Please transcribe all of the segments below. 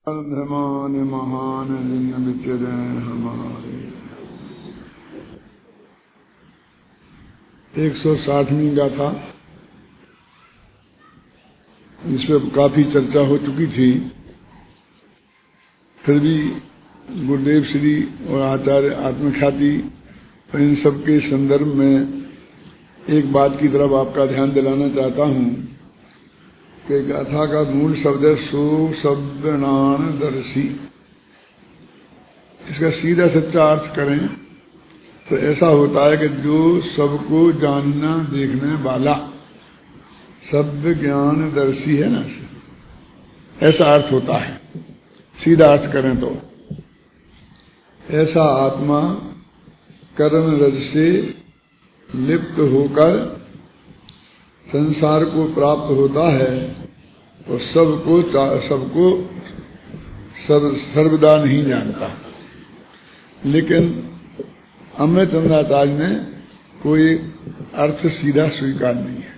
धर्मान महान दिन विचरे हमारे। 160वीं गाथा, इस पर काफी चर्चा हो चुकी थी, फिर भी गुरुदेव श्री और आचार्य आत्मख्याति इन सब के संदर्भ में एक बात की तरफ आपका ध्यान दिलाना चाहता हूं कि गाथा का मूल शब्द है सुशब्दनानदर्शी। इसका सीधा सच्चा अर्थ करें तो ऐसा होता है कि जो सबको जानना देखने वाला शब्द ज्ञानदर्शी है ना, ऐसा अर्थ होता है। सीधा अर्थ करें तो ऐसा आत्मा कर्म रज से लिप्त होकर संसार को प्राप्त होता है और सबको सर्वदा नहीं जानता। लेकिन अमृतचंद्राचार्य ने कोई अर्थ सीधा स्वीकार नहीं है।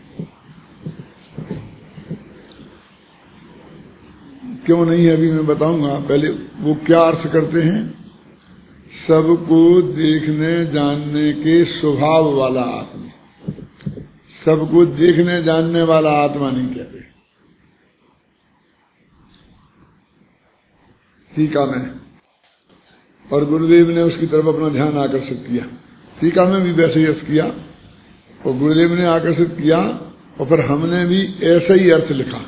क्यों नहीं है अभी मैं बताऊंगा। पहले वो क्या अर्थ करते हैं? सबको देखने जानने के स्वभाव वाला आत्मा। सबको देखने जानने वाला आत्मा नहीं कहते। टीका में और गुरुदेव ने उसकी तरफ अपना ध्यान आकर्षित किया। टीका में भी वैसे ही अर्थ किया और गुरुदेव ने आकर्षित किया और फिर हमने भी ऐसा ही अर्थ लिखा।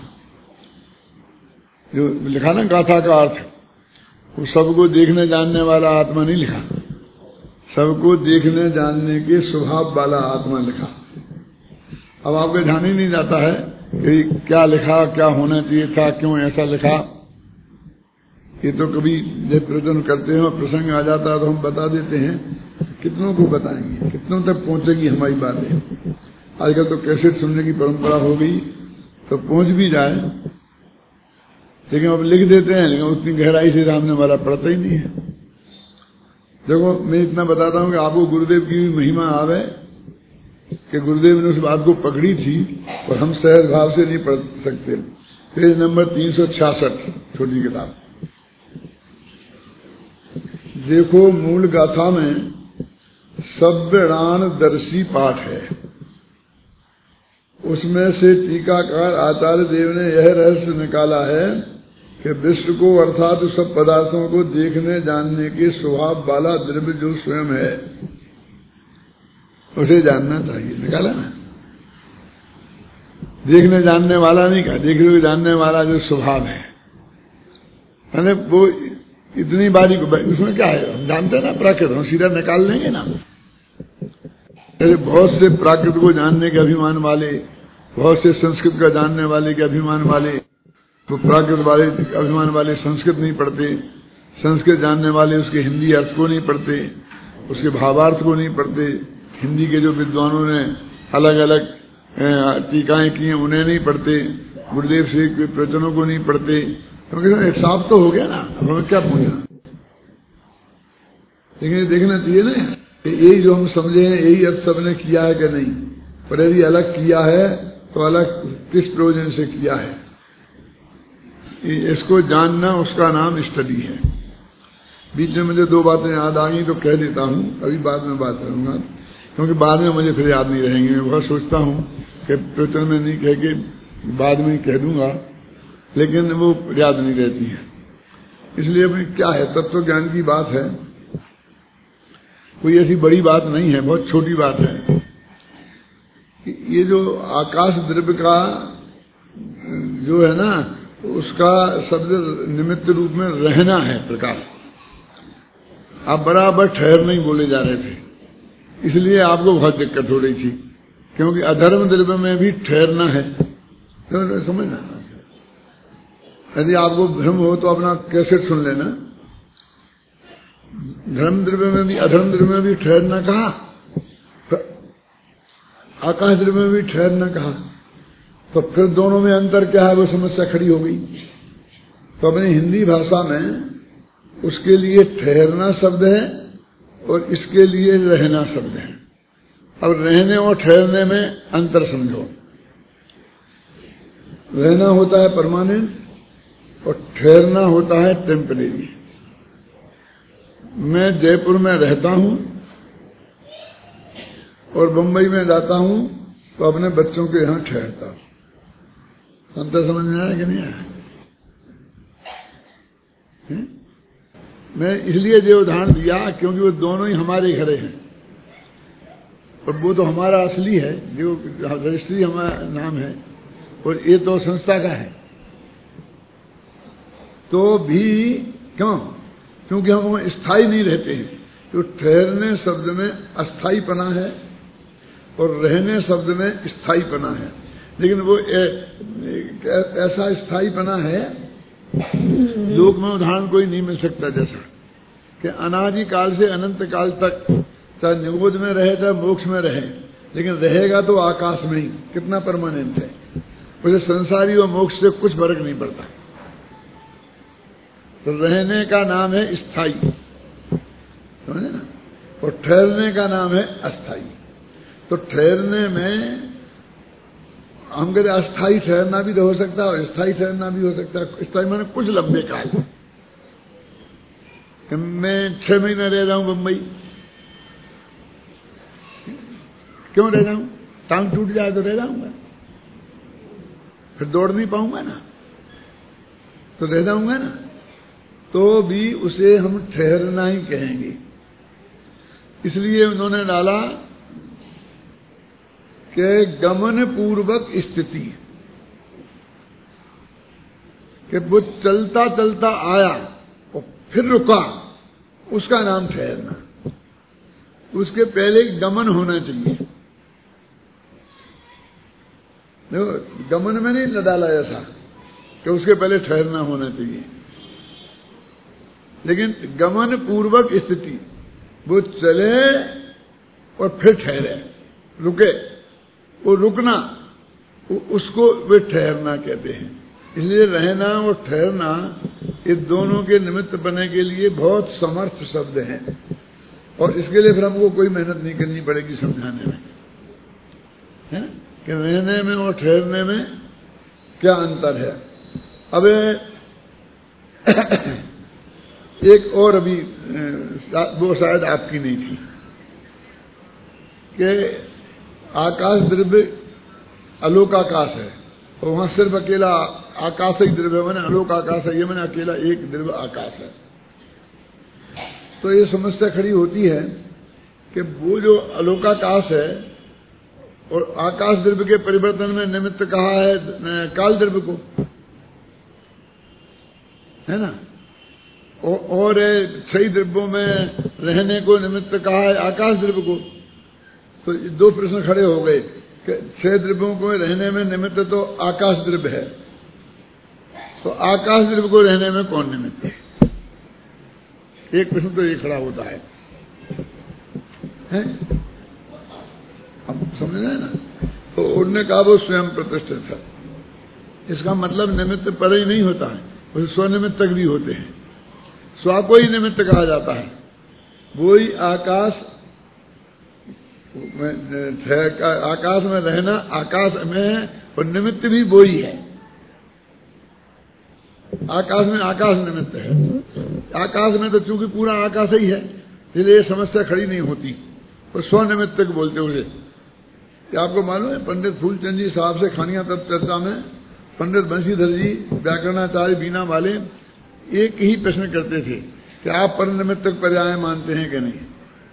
जो लिखा ना गाथा का अर्थ, वो सबको देखने जानने वाला आत्मा नहीं लिखा, सबको देखने जानने के स्वभाव वाला आत्मा लिखा। अब आपको ध्यान ही नहीं जाता है कि क्या लिखा, क्या होना चाहिए था, क्यों ऐसा लिखा। ये तो कभी जब प्रवचन करते हैं और प्रसंग आ जाता है तो हम बता देते हैं। कितनों को बताएंगे, कितनों तक पहुंचेगी हमारी बातें। आजकल तो कैसेट सुनने की परंपरा हो गई तो पहुंच भी जाए, लेकिन अब लिख देते हैं, लेकिन उतनी गहराई से सामने वाला पढ़ता ही नहीं है। देखो, मैं इतना बताता हूं कि आपको गुरुदेव की भी महिमा आवे कि गुरुदेव ने उस बात को पकड़ी थी और हम सहज भाव से नहीं पढ़ सकते। पेज नंबर 366, छोटी किताब देखो। मूल गाथा में शब्दनानदर्शी पाठ है। उसमें से टीकाकार आचार्य देव ने यह रहस्य निकाला है कि विश्व को अर्थात सब पदार्थों को देखने जानने के स्वभाव वाला द्रव्य जो स्वयं है उसे जानना चाहिए। निकाला ना, देखने जानने वाला नहीं कहा, देखने को जानने वाला जो स्वभाव है। मैंने वो इतनी बारी को उसमें क्या है, हम जानते हैं ना प्राकृत, हम सीधा निकाल लेंगे ना। ऐसे बहुत से प्राकृत को जानने के अभिमान वाले, बहुत से संस्कृत का जानने वाले के अभिमान वाले, तो प्राकृत वाले अभिमान वाले संस्कृत नहीं पढ़ते, संस्कृत जानने वाले उसके हिंदी अर्थ को नहीं पढ़ते, उसके भावार्थ को नहीं पढ़ते। हिंदी के जो विद्वानों ने अलग अलग टीकाएं की हैं उन्हें नहीं पढ़ते, गुरुदेव से प्रवचनों को नहीं पढ़ते। तो साफ तो हो गया ना, हमें क्या पूछना। लेकिन ये देखना चाहिए ना कि यही जो हम समझे हैं यही अर्थ सबने किया है कि नहीं, पर यदि अलग किया है तो अलग किस प्रयोजन से किया है, इसको जानना उसका नाम स्टडी है। बीच में मुझे दो बातें याद आ गई तो कह देता हूं, अभी बाद में बात करूंगा, क्योंकि बाद में मुझे फिर याद नहीं रहेंगे। मैं बहुत सोचता हूं कि प्रवचन में नहीं कह के बाद में कह दूंगा, लेकिन वो याद नहीं रहती है। इसलिए क्या है, तत्व ज्ञान की बात है, कोई ऐसी बड़ी बात नहीं है, बहुत छोटी बात है। ये जो आकाश द्रव्य का जो है ना, उसका शब्द निमित्त रूप में रहना है प्रकाश। आप बराबर ठहर नहीं बोले जा रहे थे, इसलिए आपको बहुत दिक्कत हो रही थी, क्योंकि अधर्म द्रव्य में भी ठहरना है, तो समझना। यदि आपको भ्रम हो तो अपना कैसेट सुन लेना। धर्म द्रव्य में भी अधर्म द्रव्य में भी ठहरना कहा, आकाश द्रव्य में भी ठहरना कहा, तो फिर दोनों में अंतर क्या है, वो समस्या खड़ी हो गई। तो अपनी हिंदी भाषा में उसके लिए ठहरना शब्द है और इसके लिए रहना शब्द है। अब रहने और ठहरने में अंतर समझो। रहना होता है परमानेंट और ठहरना होता है टेम्परेरी। मैं जयपुर में रहता हूं और बंबई में जाता हूं तो अपने बच्चों के यहां ठहरता हूं। अंतर समझ में आया कि नहीं आया? मैं इसलिए ये उदाहरण दिया क्योंकि वो दोनों ही हमारे घरे हैं और वो तो हमारा असली है, जो रजिस्ट्री हमारा नाम है, और ये तो संस्था का है। तो भी क्यों? क्योंकि हम स्थायी नहीं रहते हैं। तो ठहरने शब्द में अस्थाईपना है और रहने शब्द में स्थायीपना है, लेकिन वो ऐसा स्थायीपना है लोक में उदाहरण कोई नहीं मिल सकता। जैसा कि अनादि काल से अनंत काल तक चाहे निगोद में रहे चाहे मोक्ष में रहे, लेकिन रहेगा तो आकाश में ही। कितना परमानेंट है। उसे संसारी और मोक्ष से कुछ फर्क नहीं पड़ता। तो रहने का नाम है स्थायी, समझे ना, और ठहरने का नाम है अस्थाई। तो ठहरने में हम कहते अस्थाई ठहरना भी तो हो सकता है और स्थायी ठहरना भी हो सकता है। स्थायी माने कुछ लंबे काल। मैं 6 महीने रह रहा हूं बंबई, क्यों रह रहा हूं? टांग टूट जाए तो रह जाऊंगा, फिर दौड़ नहीं पाऊंगा ना, तो रह जाऊंगा ना। तो भी उसे हम ठहरना ही कहेंगे। इसलिए उन्होंने डाला कि गमन पूर्वक स्थिति, कि वो चलता चलता आया और फिर रुका, उसका नाम ठहरना। उसके पहले गमन होना चाहिए। देखो, गमन में नहीं डाला ऐसा कि उसके पहले ठहरना होना चाहिए, लेकिन गमन पूर्वक स्थिति, वो चले और फिर ठहरे, रुके, वो रुकना, उसको वे ठहरना कहते हैं। इसलिए रहना और ठहरना ये दोनों के निमित्त बनने के लिए बहुत समर्थ शब्द हैं, और इसके लिए फिर हमको कोई मेहनत नहीं करनी पड़ेगी समझाने में, है कि रहने में और ठहरने में क्या अंतर है। अब एक और अभी वो शायद आपकी नहीं थी कि आकाश द्रव्य अलोक आकाश है और वहां सिर्फ अकेला आकाश ही द्रव्य, मैंने अलोक आकाश है, ये मैंने अकेला एक द्रव्य आकाश है। तो ये समस्या खड़ी होती है कि वो जो अलोकाकाश है और आकाश द्रव्य के परिवर्तन में निमित्त कहा है काल द्रव्य को, है ना, और 6 द्रव्यों में रहने को निमित्त कहा है आकाश द्रव्य को। तो 2 प्रश्न खड़े हो गए कि 6 द्रव्यों को रहने में निमित्त तो आकाश द्रव्य है, तो आकाश द्रव्य को रहने में कौन निमित्त है? एक प्रश्न तो ये खड़ा होता है, अब समझ रहे ना। तो उन्होंने कहा वो स्वयं प्रतिष्ठित है। इसका मतलब निमित्त पर ही नहीं होता है, उसे स्वनिमित्तक भी होते हैं। स्व को ही निमित्त कहा जाता है। वो ही आकाश में रहना आकाश में है और निमित्त भी वो ही है। आकाश में आकाश निमित्त है। आकाश में तो चूंकि पूरा आकाश ही है, इसलिए समस्या खड़ी नहीं होती। और स्वनिमित्तक बोलते उसे। क्या आपको मालूम है पंडित फूलचंद जी साहब से खानिया तब चर्चा में पंडित बंशीधर जी व्याकरणाचार्य बीना वाले एक ही प्रश्न करते थे कि आप पर निमित्तक पर्याय मानते हैं कि नहीं।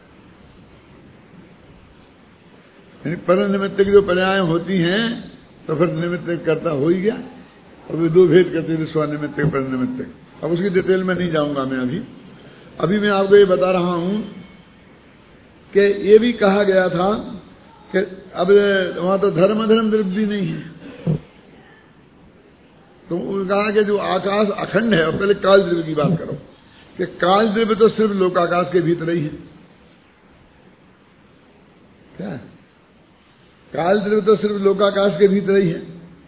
पर निमित्तक जो पर्याय होती हैं तो फिर निमित्तक करता हो ही गया। और वे 2 भेद करते थे, स्वनिमित्तक पर निमित्तक। अब उसकी डिटेल में नहीं जाऊंगा मैं अभी मैं आपको ये बता रहा हूं कि ये भी कहा गया था कि अब वहां तो धर्म द्रव्य भी नहीं है, तो उन्होंने कहा कि जो आकाश अखंड है, और पहले काल द्रव्य की बात करो कि काल द्रव्य तो सिर्फ लोकाकाश के भीतर ही है। क्या काल द्रव्य तो सिर्फ लोकाकाश के भीतर ही है।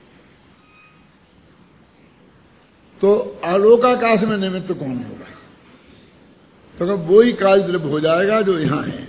तो आलोकाकाश में निमित्त कौन होगा? तो वो ही काल द्रव्य हो जाएगा जो यहां है।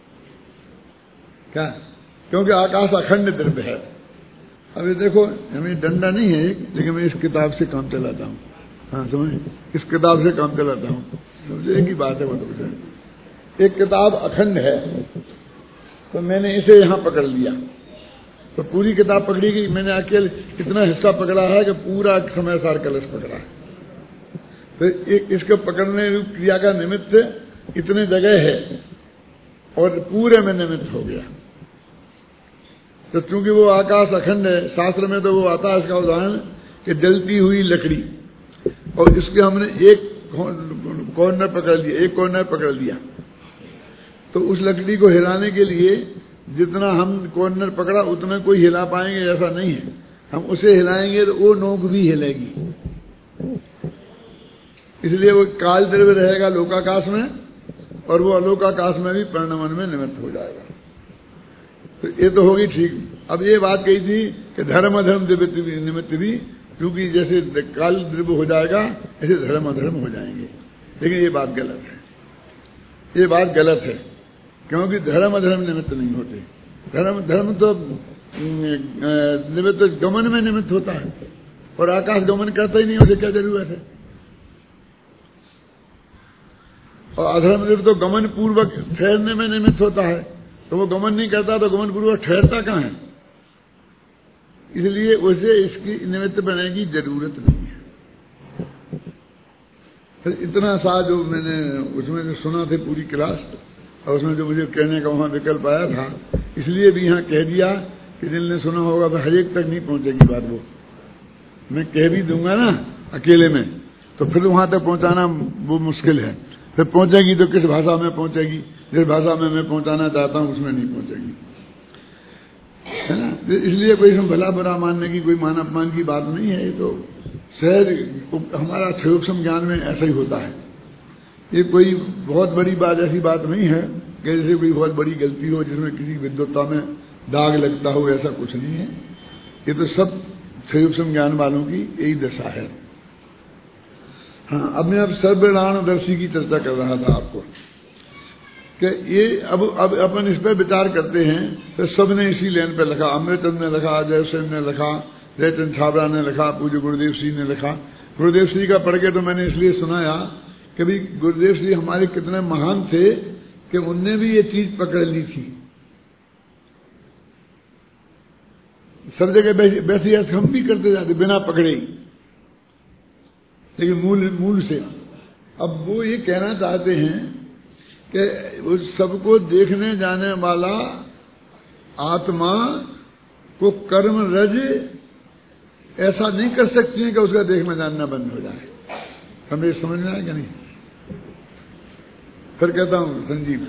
क्या? क्योंकि आकाश अखंड द्रव्य है। अब ये देखो, हमें डंडा नहीं है, लेकिन मैं इस किताब से काम चलाता हूं। हाँ समझ, इस किताब से काम चलाता हूँ, समझे, एक ही बात है वो तो। एक किताब अखंड है तो मैंने इसे यहाँ पकड़ लिया, तो पूरी किताब पकड़ी गई, मैंने अकेले इतना हिस्सा पकड़ा है कि पूरा समय सार कलश पकड़ा है। तो इसको पकड़ने क्रिया का निमित्त इतने जगह है और पूरे में निमित्त हो गया। तो चूंकि वो आकाश अखंड है, शास्त्र में तो वो आता है इसका उदाहरण कि जलती हुई लकड़ी, और इसके हमने एक कॉर्नर पकड़ लिया, एक कॉर्नर पकड़ लिया, तो उस लकड़ी को हिलाने के लिए जितना हम कॉर्नर पकड़ा उतना कोई हिला पाएंगे ऐसा नहीं है, हम उसे हिलाएंगे तो वो नोक भी हिलेगी, इसलिए वो काल द्रव्य रहेगा लोकाकाश में और वो अलोकाकाश में भी परिणमन में निमित्त हो जाएगा। तो ये तो होगी ठीक। अब ये बात कही थी कि धर्म अधर्म निमित्त भी, क्योंकि जैसे काल द्रव्य हो जाएगा ऐसे धर्म अधर्म हो जाएंगे, लेकिन ये बात गलत है, ये बात गलत है, क्योंकि धर्म अधर्म निमित्त नहीं होते। धर्म तो निमित्त गमन में निमित्त होता है, और आकाश गमन करता ही नहीं, उसे क्या जरूरत है। और अधर्म तो गमन पूर्वक ठहरने में निमित्त होता है, तो वो गमन नहीं करता तो गमन पूर्वक ठहरता कहाँ है, इसलिए उसे इसकी निमित्त बनने की जरूरत नहीं है। फिर इतना सा जो मैंने उसमें जो सुना थे पूरी क्लास, और उसमें जो मुझे कहने का वहां विकल्प आया था, इसलिए भी यहाँ कह दिया कि जिनने सुना होगा तो हर एक तक नहीं पहुंचेगी बात, वो मैं कह भी दूंगा ना अकेले में, तो फिर वहां तक पहुंचाना वो मुश्किल है, फिर पहुंचेगी तो किस भाषा में पहुंचेगी, जिस भाषा में मैं पहुंचाना चाहता हूं उसमें नहीं पहुंचेगी, है ना। इसलिए कोई इसमें भला बुरा मानने की, कोई मान अपमान की बात नहीं है, ये तो सहज हमारा सूक्ष्म ज्ञान में ऐसा ही होता है। ये कोई बहुत बड़ी बात, ऐसी बात नहीं है कि जैसे कोई बहुत बड़ी गलती हो जिसमें किसी विद्वत्ता में दाग लगता हो, ऐसा कुछ नहीं है। ये तो सब सूक्ष्म ज्ञान वालों की यही दशा है। हाँ, अब मैं सर्वनामदर्शी की चर्चा कर रहा था आपको कि ये अब अपन इस पर विचार करते हैं, तो सबने इसी लाइन पर लिखा, अमृतचंद ने लिखा, जयसेन ने लिखा, जयचंद छाबड़ा ने लिखा, पूज्य गुरुदेव श्री ने लिखा। गुरुदेव श्री का पढ़ के तो मैंने इसलिए सुनाया कि भाई गुरुदेव श्री हमारे कितने महान थे कि उनने भी ये चीज पकड़ ली थी। सब जगह वैसे हम भी करते जाते बिना पकड़े ही, लेकिन मूल से। अब वो ये कहना चाहते हैं कि उस सबको देखने जाने वाला आत्मा को कर्म रज ऐसा नहीं कर सकती है कि उसका देखना जानना बंद हो जाए। हमें समझ में आएगा नहीं? फिर कहता हूं संजीव,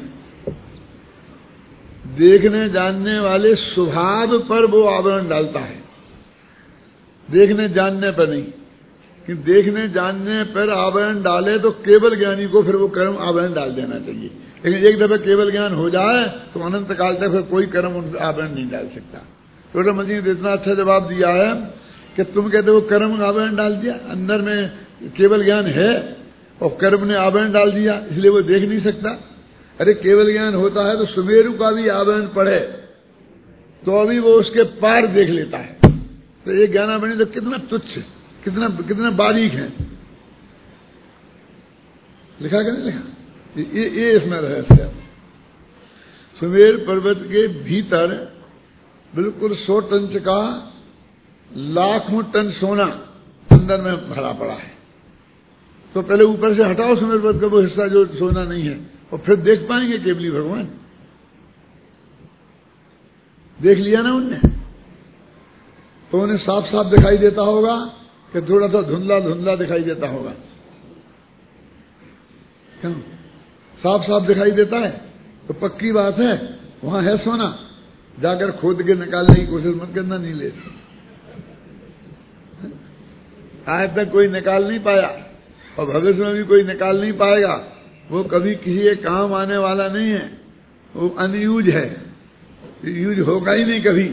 देखने जानने वाले स्वभाव पर वो आवरण डालता है, देखने जानने पर नहीं। कि देखने जानने पर आवरण डाले तो केवल ज्ञानी को फिर वो कर्म आवरण डाल देना चाहिए, लेकिन एक दफे केवल ज्ञान हो जाए तो अनंत काल तक फिर कोई कर्म आवरण नहीं डाल सकता। तो मजी ने इतना अच्छा जवाब दिया है कि तुम कहते हो कर्म आवरण डाल दिया, अंदर में केवल ज्ञान है और कर्म ने आवरण डाल दिया, इसलिए वो देख नहीं सकता। अरे केवल ज्ञान होता है तो सुमेरु का भी आवरण पड़े तो अभी वो उसके पार देख लेता है। तो ये ज्ञानावरण तो कितना तुच्छ, कितना बारीक है, लिखा कि नहीं लिखा? ये इसमें रहस्य है। सुमेर पर्वत के भीतर बिल्कुल 100 टन का लाखों टन सोना अंदर में भरा पड़ा है। तो पहले ऊपर से हटाओ सुमेर पर्वत का वो हिस्सा जो सोना नहीं है, और फिर देख पाएंगे केवली भगवान। देख लिया ना उनने, तो उन्हें साफ साफ दिखाई देता होगा कि थोड़ा सा धुंधला धुंधला दिखाई देता होगा? क्यों? साफ साफ दिखाई देता है तो पक्की बात है वहां है सोना। जाकर खोद के निकालने की कोशिश मत करना, नहीं ले। आज तक कोई निकाल नहीं पाया और भविष्य में भी कोई निकाल नहीं पाएगा। वो कभी किसी के काम आने वाला नहीं है, वो अनयूज है, यूज होगा ही नहीं कभी।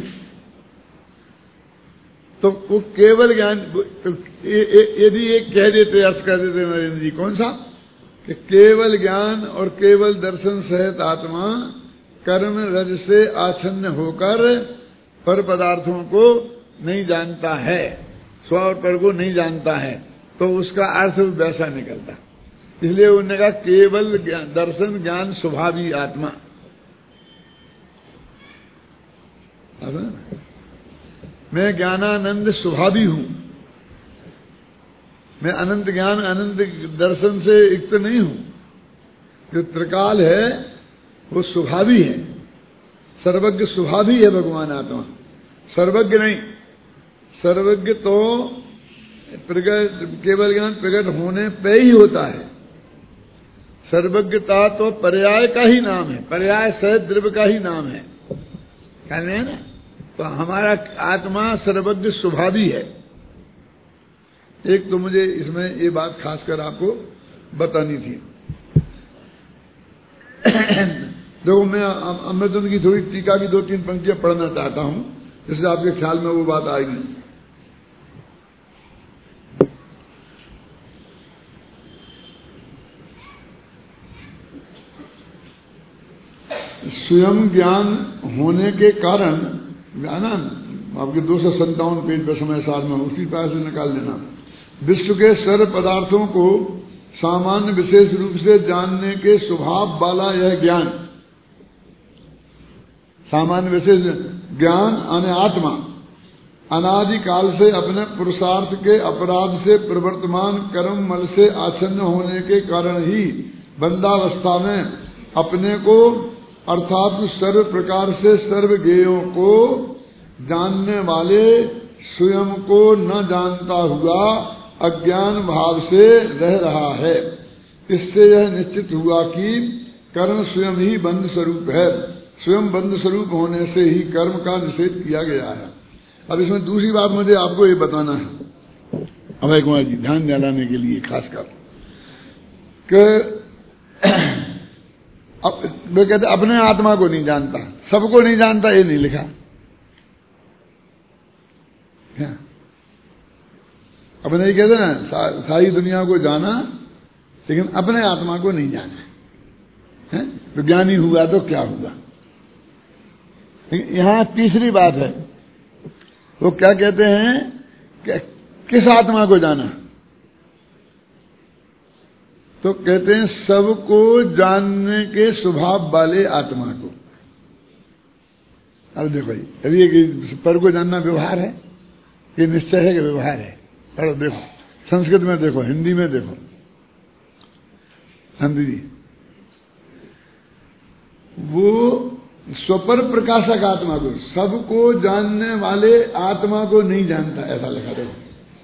तो वो केवल ज्ञान, यदि एक कह देते, अर्थ कर देते नरेंद्र जी, कौन सा? कि केवल ज्ञान और केवल दर्शन सहित आत्मा कर्म रज से आच्छन्न होकर पर पदार्थों को नहीं जानता है, स्व और पर को नहीं जानता है, तो उसका अर्थ वैसा निकलता। इसलिए उन्होंने कहा केवल दर्शन ज्ञान स्वभावी आत्मा। मैं ज्ञानानंद स्वभावी हूं, मैं अनंत ज्ञान अनंत दर्शन से युक्त नहीं हूं। जो त्रिकाल है वो स्वभावी है, सर्वज्ञ स्वभावी है भगवान आत्मा, सर्वज्ञ नहीं। सर्वज्ञ तो प्रगट केवल ज्ञान प्रकट होने पे ही होता है। सर्वज्ञता तो पर्याय का ही नाम है, पर्याय सहित द्रव्य का ही नाम है, कहते हैं ना। तो हमारा आत्मा सर्वज्ञ स्वभावी है। एक तो मुझे इसमें ये बात खासकर आपको बतानी थी। देखो, मैं अमृतचंद की थोड़ी टीका की 2-3 पंक्तियां पढ़ना चाहता हूं, जिससे आपके ख्याल में वो बात आएगी। स्वयं ज्ञान होने के कारण, ना आपके 257 पेज पर समय सार में उसी तरह से निकाल लेना। विश्व के सर्व पदार्थों को सामान्य विशेष रूप से जानने के स्वभाव वाला यह ज्ञान, सामान्य विशेष ज्ञान यानी आत्मा, अनादि काल से अपने पुरुषार्थ के अपराध से प्रवर्तमान कर्म मल से आच्छन्न होने के कारण ही बंधावस्था में अपने को अर्थात सर्व प्रकार से सर्व ज्ञेयों को जानने वाले स्वयं को न जानता हुआ अज्ञान भाव से रह रहा है। इससे यह निश्चित हुआ कि कर्म स्वयं ही बंध स्वरूप है। स्वयं बंध स्वरूप होने से ही कर्म का निषेध किया गया है। अब इसमें दूसरी बात मुझे आपको ये बताना है, अभय कुमार जी, ध्यान दिलाने के लिए खासकर, कि वे कहते अपने आत्मा को नहीं जानता, सबको नहीं जानता, ये नहीं लिखा। अपने ही कहते ना, सारी दुनिया को जाना लेकिन अपने आत्मा को नहीं जाना है। तो ज्ञानी हुआ तो क्या हुआ। यहां तीसरी बात है, वो क्या कहते हैं कि किस आत्मा को जाना, तो कहते हैं सबको जानने के स्वभाव वाले आत्मा को। अब देखो जी, अभी ये पर को जानना व्यवहार है, ये निश्चय है कि व्यवहार है। पढ़ो, देखो, संस्कृत में देखो, हिंदी में देखो, हिंदी जी, वो स्वपर प्रकाशक आत्मा को, सबको जानने वाले आत्मा को नहीं जानता, ऐसा लिखा। देखो,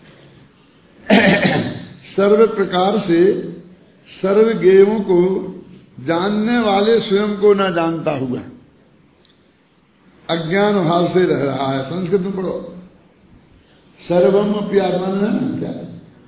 सर्व प्रकार से सर्व ज्ञेयों को जानने वाले स्वयं को न जानता हुआ अज्ञान भाव से रह रहा है। संस्कृत में पढ़ो, सर्वम अपि आत्मानम, क्या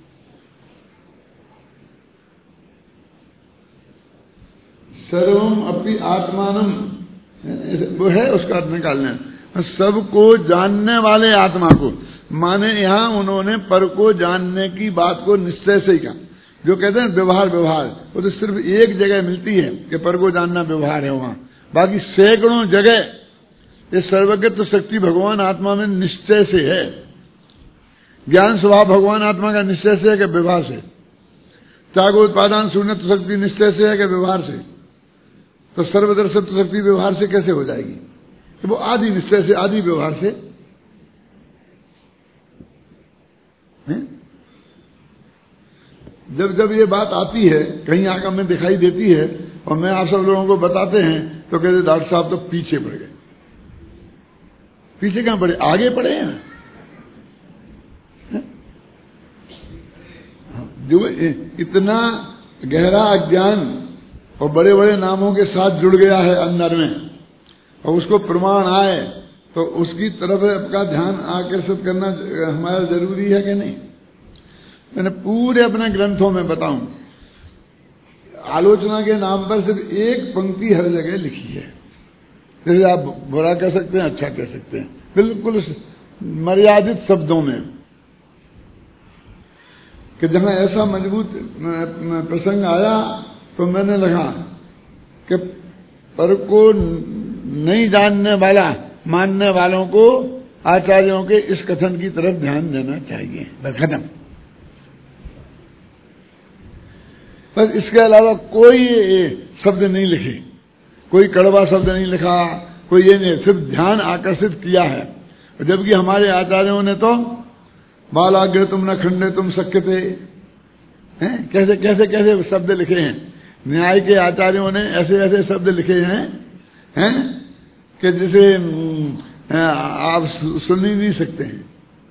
सर्वम अपि आत्मानम वो है, उसका अर्थ निकालना है। सबको जानने वाले आत्मा को, माने यहां उन्होंने पर को जानने की बात को निश्चय से ही कहा। जो कहते हैं व्यवहार, व्यवहार वो तो सिर्फ एक जगह मिलती है कि पर को जानना व्यवहार है, वहां बाकी सैकड़ों जगह ये सर्वज्ञत्व शक्ति भगवान आत्मा में निश्चय से है। ज्ञान स्वभाव भगवान आत्मा का निश्चय से है कि व्यवहार से। त्यागोत्पादान शून्यत्व शक्ति निश्चय से है कि व्यवहार से। तो सर्वदर्शत्व शक्ति व्यवहार से कैसे हो जाएगी। तो वो आदि निश्चय से, आदि व्यवहार से है? जब जब ये बात आती है, कहीं आकर में दिखाई देती है और मैं आप सब लोगों को बताते हैं, तो कहते डॉक्टर साहब तो पीछे पड़ गए। पीछे कहां पड़े, आगे पड़े हैं। जो इतना गहरा अज्ञान और बड़े बड़े नामों के साथ जुड़ गया है अंदर में, और उसको प्रमाण आए तो उसकी तरफ आपका ध्यान आकर्षित करना हमारा जरूरी है कि नहीं। मैंने पूरे अपने ग्रंथों में बताऊं, आलोचना के नाम पर सिर्फ एक पंक्ति हर जगह लिखी है। जैसे आप बुरा कह सकते हैं, अच्छा कह सकते हैं, बिल्कुल मर्यादित शब्दों में, कि जहां ऐसा मजबूत प्रसंग आया तो मैंने लगा कि पर को नहीं जानने वाला मानने वालों को आचार्यों के इस कथन की तरफ ध्यान देना चाहिए। खत्म। बस इसके अलावा कोई शब्द नहीं लिखे, कोई कड़वा शब्द नहीं लिखा, कोई ये नहीं, सिर्फ ध्यान आकर्षित किया है। जबकि हमारे आचार्यों ने तो बालाग्र तुम न खंडे तुम शक्यते, हैं कैसे कैसे कैसे शब्द लिखे हैं। न्याय के आचार्यों ने ऐसे ऐसे शब्द लिखे हैं कि जिसे आप सुन ही नहीं सकते हैं।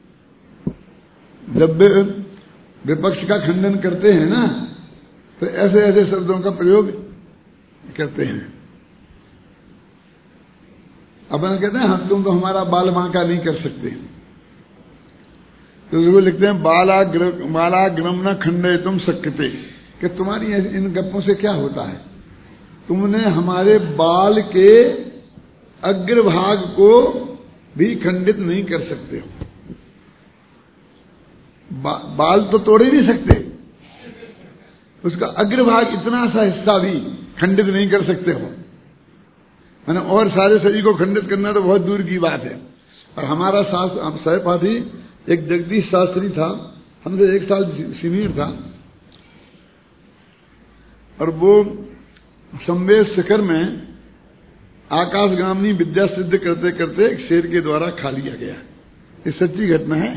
जब विपक्ष का खंडन करते हैं ना, तो ऐसे ऐसे शब्दों का प्रयोग करते हैं। अपन कहते हैं हम तुम तो हमारा बाल बांका नहीं कर सकते, तो वो लिखते हैं बालाग्रम न खंडे तुम शक्यते, कि तुम्हारी इन गप्पों से क्या होता है, तुमने हमारे बाल के अग्रभाग को भी खंडित नहीं कर सकते हो। बाल तो तोड़ ही नहीं सकते, उसका अग्रभाग इतना सा हिस्सा भी खंडित नहीं कर सकते हो, मैंने और सारे शरीर को खंडित करना तो बहुत दूर की बात है। और हमारा सहपाठी एक जगदीश शास्त्री था, हमसे 1 साल सीनियर था, और वो संवेद शिखर में आकाशगामी विद्या सिद्ध करते करते एक शेर के द्वारा खा लिया गया। ये सच्ची घटना है।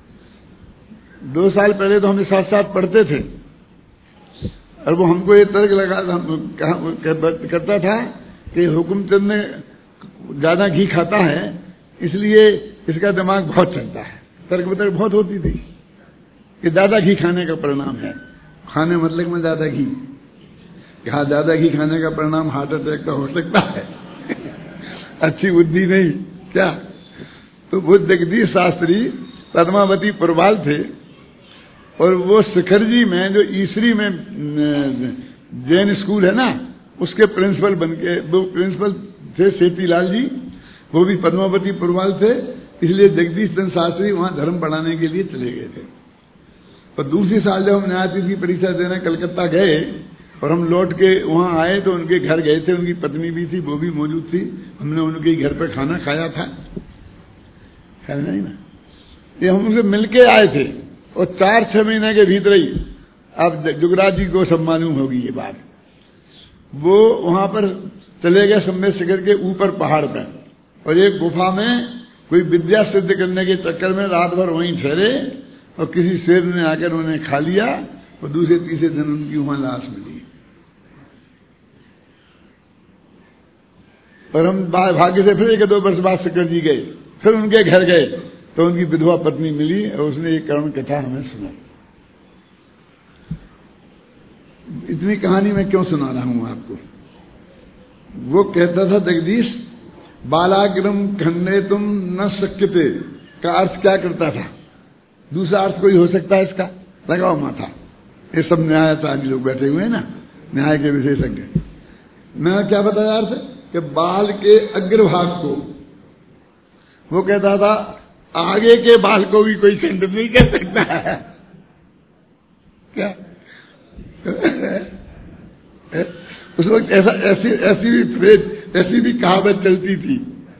2 साल पहले तो हम साथ साथ पढ़ते थे, और वो हमको ये तर्क करता था कि हुकुमचंद ने ज्यादा घी खाता है इसलिए इसका दिमाग बहुत चलता है। तर्क वितर्क बहुत होती थी कि ज्यादा घी खाने का परिणाम है, खाने मतलब में ज्यादा घी, हाँ ज्यादा घी खाने का परिणाम हार्ट अटैक का हो सकता है अच्छी बुद्धि नहीं क्या। तो वो जगदीश शास्त्री पद्मावती पुरवाल थे, और वो शिखर जी में जो ईसरी में जैन स्कूल है ना, उसके प्रिंसिपल बनके, वो प्रिंसिपल थे सेतीलाल जी, वो भी पद्मावती पुरवाल थे, इसलिए जगदीश चंद्र शास्त्री वहां धर्म पढ़ाने के लिए चले गए थे। और दूसरी साल जब हम न्यायाधीश परीक्षा देने कलकत्ता गए और हम लौट के वहां आए तो उनके घर गए थे, उनकी पत्नी भी थी, वो भी मौजूद थी, हमने उनके घर पे खाना खाया था, है नहीं ना। ये हम उनसे मिलके आए थे, और 4-6 महीने के भीतर ही, अब जुगराज जी को सब मालूम होगी ये बात, वो वहां पर चले गए संवेद शिखर के ऊपर पहाड़ पर, और एक गुफा में कोई विद्या सिद्ध करने के चक्कर में रात भर वहीं ठहरे, और किसी शेर ने आकर उन्हें खा लिया, और दूसरे तीसरे दिन उनकी वहां लाश मिली। और हम भाग्य से फिर 1-2 वर्ष बाद शिखर जी गए, फिर उनके घर गए तो उनकी विधवा पत्नी मिली, और उसने एक करुण कथा हमें सुनाई। इतनी कहानी मैं क्यों सुना रहा हूं आपको। वो कहता था जगदीश, बालाग्रम खंडे तुम न शक्यते का अर्थ क्या करता था, दूसरा अर्थ कोई हो सकता है इसका, लगाओ माथा। ये सब न्यायाचार्य लोग बैठे हुए हैं ना, न्याय के विशेषज्ञ। मैं क्या बताया अर्थ कि बाल के अग्रभाग को, वो कहता था आगे के बाल को भी कोई खंडित नहीं कर सकता है क्या उस वक्त ऐसी भी फ्रेज, ऐसी भी कहावत चलती थी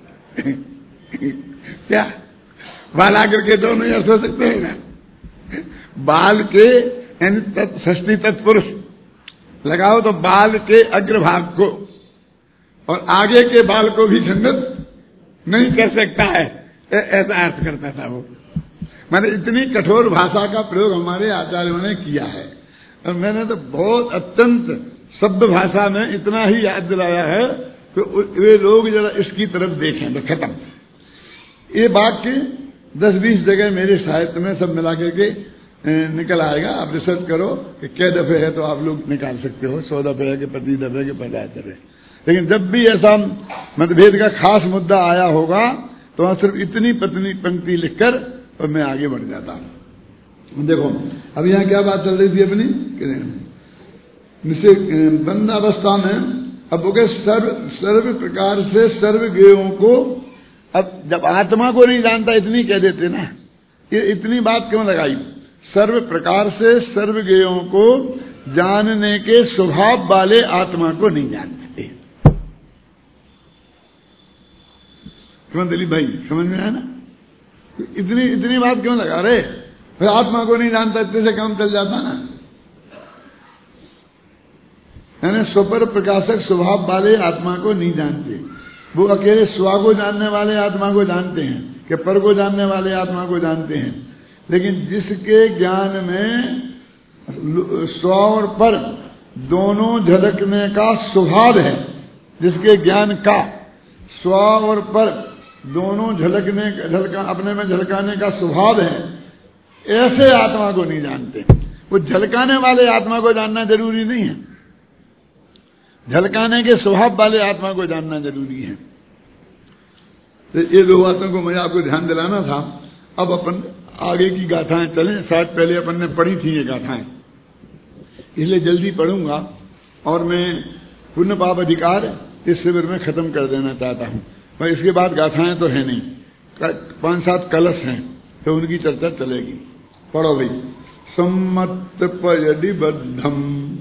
क्या, बाल आकर के दोनों ही अर्थ हो सकते हैं ना, बाल के षष्ठी तत्पुरुष लगाओ तो बाल के अग्रभाग को, और आगे के बाल को भी खंडित नहीं कर सकता है, ऐसा अर्थ करता था वो। मैंने इतनी कठोर भाषा का प्रयोग हमारे आचार्यों ने किया है, और मैंने तो बहुत अत्यंत शब्द भाषा में इतना ही याद दिलाया है कि वे लोग जरा इसकी तरफ देखें तो खत्म। ये वाक्य 10-20 जगह मेरे साहित्य में सब मिला करके निकल आएगा। आप रिसर्च करो कि क्या दफे है तो आप लोग निकाल सकते हो, 100 दफे है कि 25 दफे के 50 दफे। लेकिन जब भी ऐसा मतभेद का खास मुद्दा आया होगा तो वहां सिर्फ इतनी पंक्ति लिखकर और मैं आगे बढ़ जाता हूं। देखो अब यहाँ क्या बात चल रही थी अपनी, बंद अवस्था में अब हो सर्व प्रकार से सर्व ज्ञेयों को, अब जब आत्मा को नहीं जानता इतनी कह देते ना, ये इतनी बात क्यों लगाई, सर्व प्रकार से सर्व ज्ञेयों को जानने के स्वभाव वाले आत्मा को नहीं जानते। क्यों दिलीप भाई, समझ में आया ना, इतनी बात क्यों लगा रहे, फिर आत्मा को नहीं जानता, इतने से काम चल जाता ना। यानी स्वपर प्रकाशक स्वभाव वाले आत्मा को नहीं जानते। वो अकेले स्व को जानने वाले आत्मा को जानते हैं कि पर को जानने वाले आत्मा को जानते हैं, लेकिन जिसके ज्ञान में स्व और पर दोनों झलकने का स्वभाव है, जिसके ज्ञान का स्व और पर दोनों अपने में झलकाने का स्वभाव है, ऐसे आत्मा को नहीं जानते। वो झलकाने वाले आत्मा को जानना जरूरी नहीं है, झलकाने के स्वभाव वाले आत्मा को जानना जरूरी है। तो ये दो बातों को मैं आपको ध्यान दिलाना था। अब अपन आगे की गाथाएं चलें। शायद पहले अपन ने पढ़ी थी ये गाथाएं, इसलिए जल्दी पढ़ूंगा और मैं पुण्य पाप अधिकार इस शिविर में खत्म कर देना चाहता हूं। पर इसके बाद गाथाएं तो है नहीं, 5-7 कलश हैं, तो उनकी चर्चा चलेगी। पढ़ो भाई। सम्मत पयदि बद्धम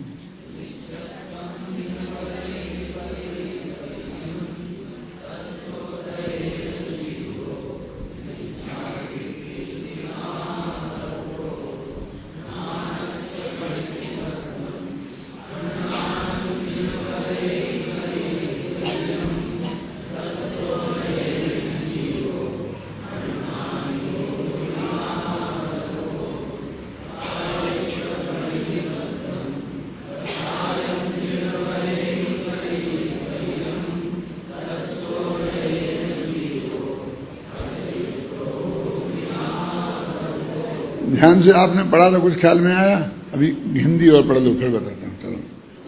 ध्यान से आपने पढ़ा तो कुछ ख्याल में आया? अभी हिंदी और पढ़ लो, फिर बताता हूं। चलो।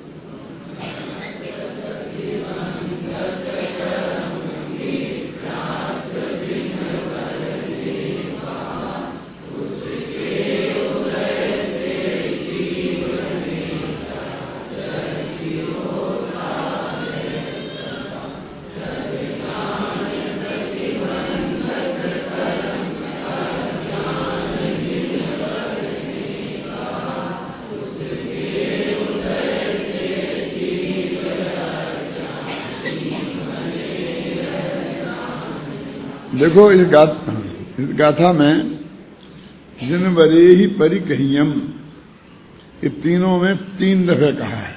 देखो इस गाथा में जिन बरे ही परिकहियम, ये तीनों में 3 दफे कहा है।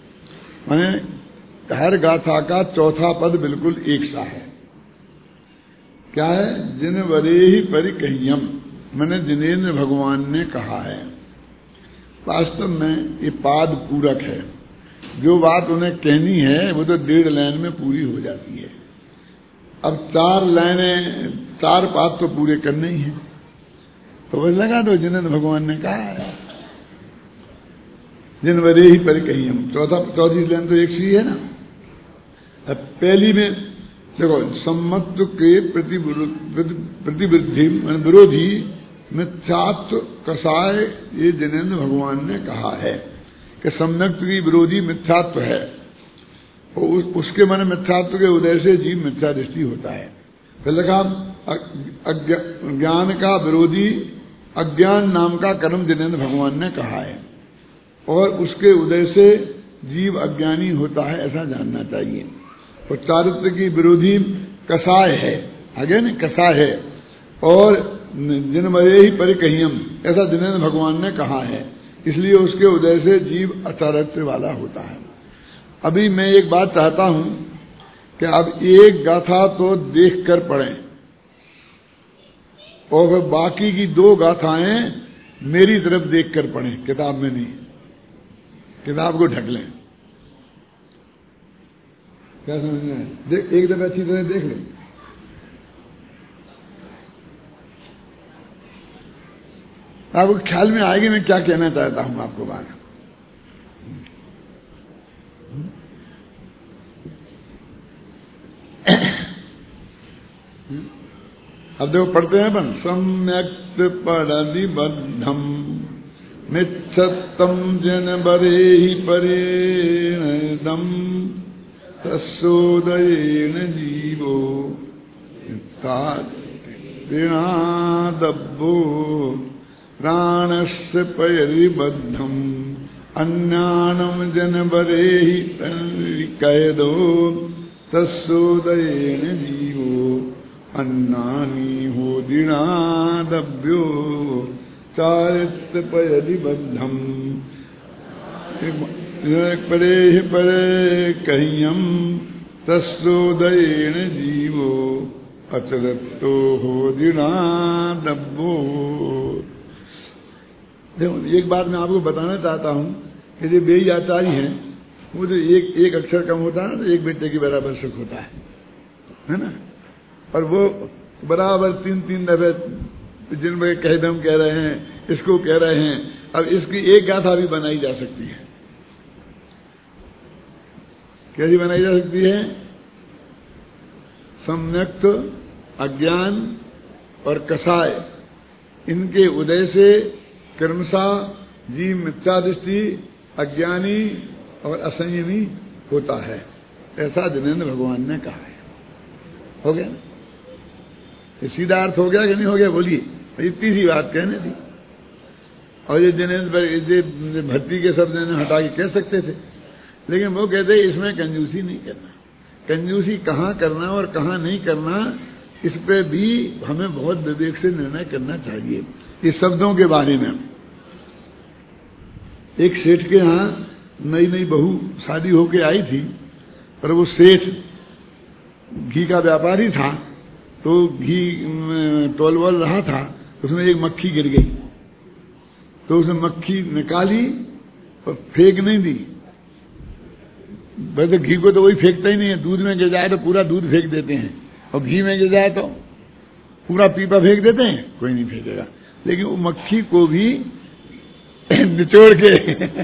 माने हर गाथा का चौथा पद बिल्कुल एक सा है। क्या है? जिन बरे ही परिकहियम, मैंने जिनेन्द्र भगवान ने कहा है। वास्तव में ये पाद पूरक है। जो बात उन्हें कहनी है वो तो 1.5 लाइन में पूरी हो जाती है। अब 4 लाइनें 4 पाद तो पूरे करने ही हैं, तो बस लगा दो जिनेन्द्र भगवान ने कहा है। जिन वरे ही परिकहियम, चौथी लाइन तो एक सी है ना। अब पहली में देखो, सम्मत्व के प्रतिवृद्धि विरोधी मिथ्यात्व कसाय, ये जिनेन्द्र भगवान ने कहा है कि सम्यक्त्व की विरोधी मिथ्यात्व है, उसके मन मिथ्यात्व के उदय से जीव मिथ्या दृष्टि होता है। फिर लिखा ज्ञान का विरोधी अज्ञान नाम का कर्म जिनेन्द्र भगवान ने कहा है, और उसके उदय से जीव अज्ञानी होता है, ऐसा जानना चाहिए। और चारित्र की विरोधी कसाय है, आगे न कसाय है, और जिन मरे ही परिकहियम, ऐसा जिनेन्द्र भगवान ने कहा है, इसलिए उसके उदय से जीव अचारित्र वाला होता है। अभी मैं एक बात चाहता हूं कि अब एक गाथा तो देख कर पढ़ें और फिर बाकी की 2 गाथाएं मेरी तरफ देख कर पढ़ें, किताब में नहीं। किताब को ढक लें। क्या समझना है? एक दफा अच्छी तरह देख लें। आपको ख्याल में आएगी मैं क्या कहना चाहता हूं आपको बात। अब देखो पढ़ते हैं अपन। सम्यक्त पढ़ि बद्धम मिच्छत्तम जन बरे ही परेणदम तस्सोदयेन जीवो ऋणादब्बो प्राणस्य पयरि बद्धम अन्यानम जन बरे ही कैदो तस्सोदयेन जीवो अन्नानि हो दृणादभ्यो चारित्र पयदि बद्धम। परे परे कहियम तस्रोदयेन जीवो अचरत्तो हो दिना डब्बो। देखो एक बात मैं आपको बताना चाहता हूं कि जो बेई आचार्य हैं वो जो एक अक्षर कम होता है ना तो एक बेटे के बराबर सुख होता है ना। और वो बराबर 3-3 दफे जिनमें कह दम कह रहे हैं, इसको कह रहे हैं। अब इसकी एक गाथा भी बनाई जा सकती है। कैसी बनाई जा सकती है? सम्यक्त अज्ञान और कषाय इनके उदय से क्रमशः जीव मिथ्या दृष्टि, अज्ञानी और असंयमी होता है, ऐसा जिनेन्द्र भगवान ने कहा है। हो गया? ये सीधा अर्थ हो गया कि नहीं हो गया? बोलिए। इतनी सी बात कहने थी। और ये जिनेन्द्र भट्टी के शब्द हटा के कह सकते थे, लेकिन वो कहते इसमें कंजूसी नहीं करना। कंजूसी कहाँ करना और कहाँ नहीं करना, इस पे भी हमें बहुत विवेक से निर्णय करना चाहिए। इस शब्दों के बारे में एक सेठ के यहाँ नई नई बहू शादी होके आई थी, और वो सेठ घी का व्यापारी था, तो घी तोल रहा था, उसमें एक मक्खी गिर गई। तो उसने मक्खी निकाली और फेंक नहीं दी। वैसे घी को तो वही फेंकता ही नहीं है, दूध में गिर जाए तो पूरा दूध फेंक देते हैं, और घी में गिर जाए तो पूरा पीपा फेंक देते हैं, कोई नहीं फेंकेगा। लेकिन वो मक्खी को भी निचोड़ के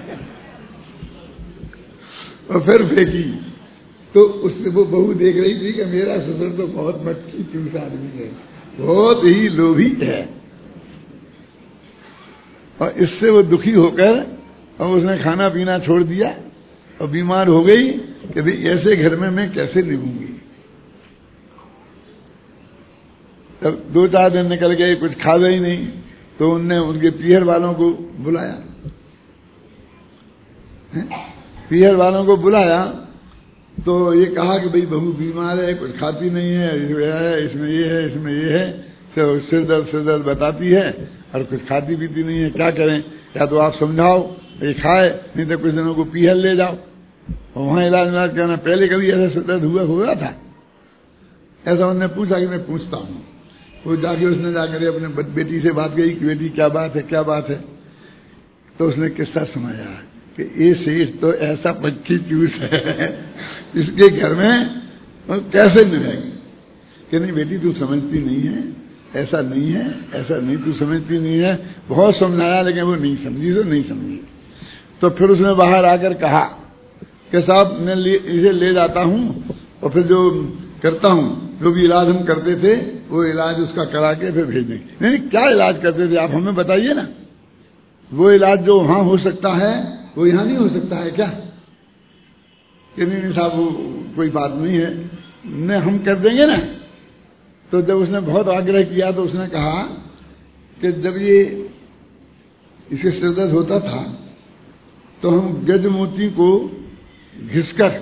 और फिर फेंकी। तो उससे वो बहू देख रही थी कि मेरा ससुर तो बहुत मक्खी चूस आदमी है, बहुत ही लोभी है। और इससे वो दुखी होकर और उसने खाना पीना छोड़ दिया और बीमार हो गई कि भाई ऐसे घर में मैं कैसे निभूंगी। तब 2-4 दिन निकल गए, कुछ खा गई नहीं, तो उनने उनके पीहर वालों को बुलाया। पीहर वालों को बुलाया तो ये कहा कि भाई बहू बीमार है, कुछ खाती नहीं है, इसमें ये है, इसमें ये है, तो सिर दर्द बताती है और कुछ खाती पीती नहीं है। क्या करें? या तो आप समझाओ ये खाए, नहीं तो कुछ दिनों को पीहर ले जाओ और वहां इलाज करना। पहले कभी ऐसा सिर दर्द हुआ था? ऐसा उन्होंने पूछा कि मैं पूछता हूं। वो जाके उसने जाकर अपने बेटी से बात करी कि बेटी क्या बात है, क्या बात है। तो उसने किस्सा सुनाया कि ये सेठ तो ऐसा मक्खी चूस है, इसके घर में कैसे मिलेगी। कि नहीं बेटी तू समझती नहीं है, ऐसा नहीं है, ऐसा नहीं, तू समझती नहीं है। बहुत समझाया लेकिन वो नहीं समझी, तो नहीं समझी। तो फिर उसने बाहर आकर कहा कि साहब मैं इसे ले जाता हूं और फिर जो करता हूं, जो भी इलाज हम करते थे वो इलाज उसका करा के फिर भेज देंगे। नहीं क्या इलाज करते थे आप हमें बताइए ना। वो इलाज जो वहां हो सकता है वो यहां नहीं हो सकता है क्या? कि नहीं साहब वो कोई बात नहीं है, ने हम कर देंगे ना। तो जब उसने बहुत आग्रह किया तो उसने कहा कि जब ये इसे सिर दर्द होता था तो हम गजमोती को घिसकर